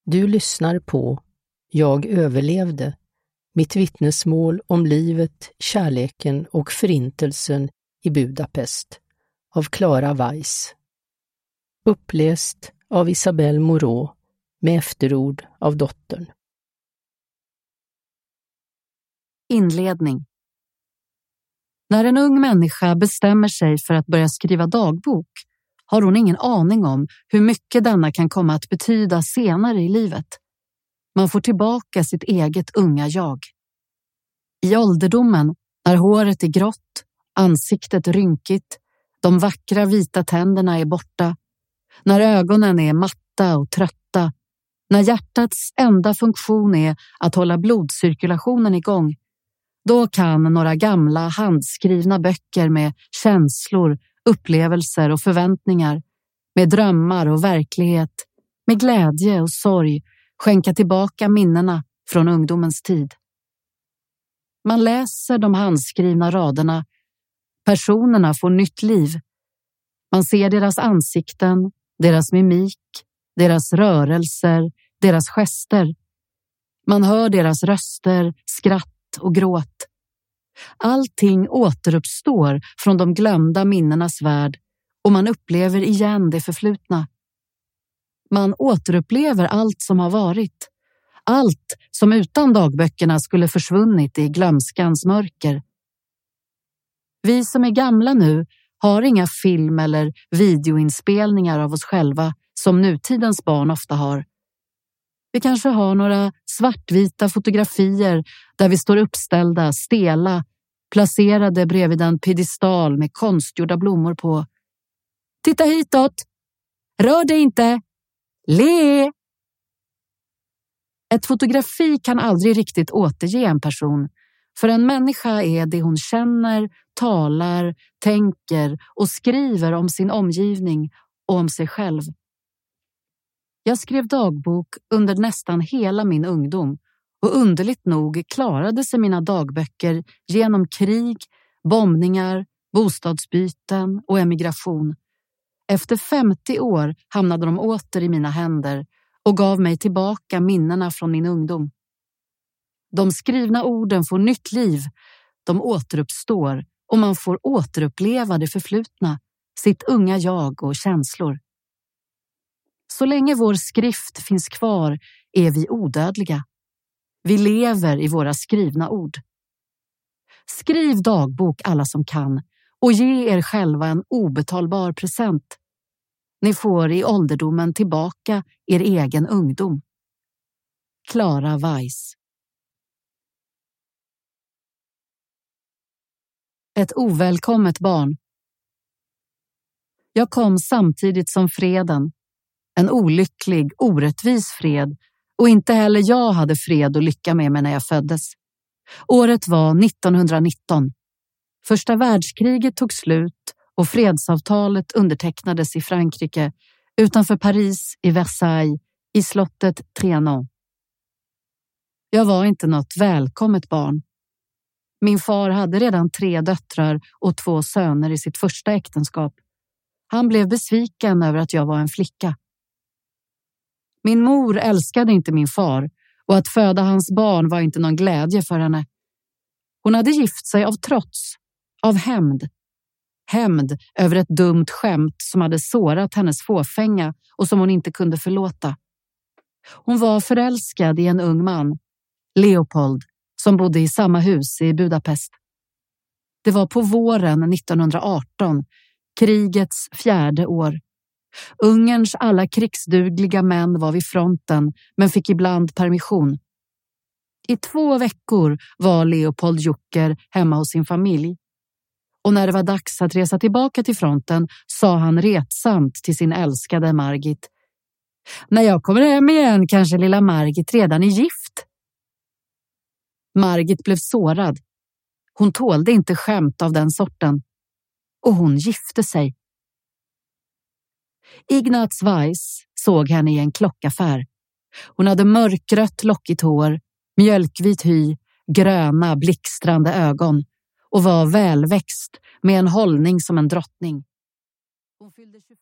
Du lyssnar på Jag överlevde, mitt vittnesmål om livet, kärleken och förintelsen i Budapest av Clara Weiss. Uppläst av Isabelle Moreau med efterord av dottern. Inledning. När en ung människa bestämmer sig för att börja skriva dagbok har hon ingen aning om hur mycket denna kan komma att betyda senare i livet. Man får tillbaka sitt eget unga jag. I ålderdomen, när håret är grått, ansiktet rynkigt, de vackra vita tänderna är borta, när ögonen är matta och trötta, när hjärtats enda funktion är att hålla blodcirkulationen igång, då kan några gamla handskrivna böcker med känslor, upplevelser och förväntningar, med drömmar och verklighet, med glädje och sorg skänka tillbaka minnena från ungdomens tid. Man läser de handskrivna raderna, personerna får nytt liv. Man ser deras ansikten, deras mimik, deras rörelser, deras gester. Man hör deras röster, skratt och gråt. Allting återuppstår från de glömda minnenas värld och man upplever igen det förflutna. Man återupplever allt som har varit. Allt som utan dagböckerna skulle försvunnit i glömskans mörker. Vi som är gamla nu har inga film- eller videoinspelningar av oss själva som nutidens barn ofta har. Vi kanske har några svartvita fotografier där vi står uppställda, stela, placerade bredvid en piedestal med konstgjorda blommor på. Titta hitåt! Rör dig inte! Le! Ett fotografi kan aldrig riktigt återge en person, för en människa är det hon känner, talar, tänker och skriver om sin omgivning och om sig själv. Jag skrev dagbok under nästan hela min ungdom och underligt nog klarade sig mina dagböcker genom krig, bombningar, bostadsbyten och emigration. Efter 50 år hamnade de åter i mina händer och gav mig tillbaka minnena från min ungdom. De skrivna orden får nytt liv, de återuppstår och man får återuppleva det förflutna, sitt unga jag och känslor. Så länge vår skrift finns kvar är vi odödliga. Vi lever i våra skrivna ord. Skriv dagbok alla som kan och ge er själva en obetalbar present. Ni får i ålderdomen tillbaka er egen ungdom. Clara Weiss. Ett ovälkommet barn. Jag kom samtidigt som freden. En olycklig, orättvis fred, och inte heller jag hade fred och lycka med mig när jag föddes. Året var 1919. Första världskriget tog slut och fredsavtalet undertecknades i Frankrike, utanför Paris, i Versailles, i slottet Trianon. Jag var inte något välkommet barn. Min far hade redan 3 döttrar och 2 söner i sitt första äktenskap. Han blev besviken över att jag var en flicka. Min mor älskade inte min far och att föda hans barn var inte någon glädje för henne. Hon hade gift sig av trots, av hämnd. Hämnd över ett dumt skämt som hade sårat hennes fåfänga och som hon inte kunde förlåta. Hon var förälskad i en ung man, Leopold, som bodde i samma hus i Budapest. Det var på våren 1918, krigets 4:e år. Ungerns alla krigsdugliga män var vid fronten men fick ibland permission. I 2 veckor var Leopold Jucker hemma hos sin familj. Och när det var dags att resa tillbaka till fronten sa han retsamt till sin älskade Margit: när jag kommer hem igen kanske lilla Margit redan är gift. Margit blev sårad. Hon tålde inte skämt av den sorten. Och hon gifte sig. Ignaz Weiss såg henne i en klockaffär. Hon hade mörkrött lockigt hår, mjölkvit hy, gröna blixtrande ögon och var välväxt med en hållning som en drottning. Hon fyllde 25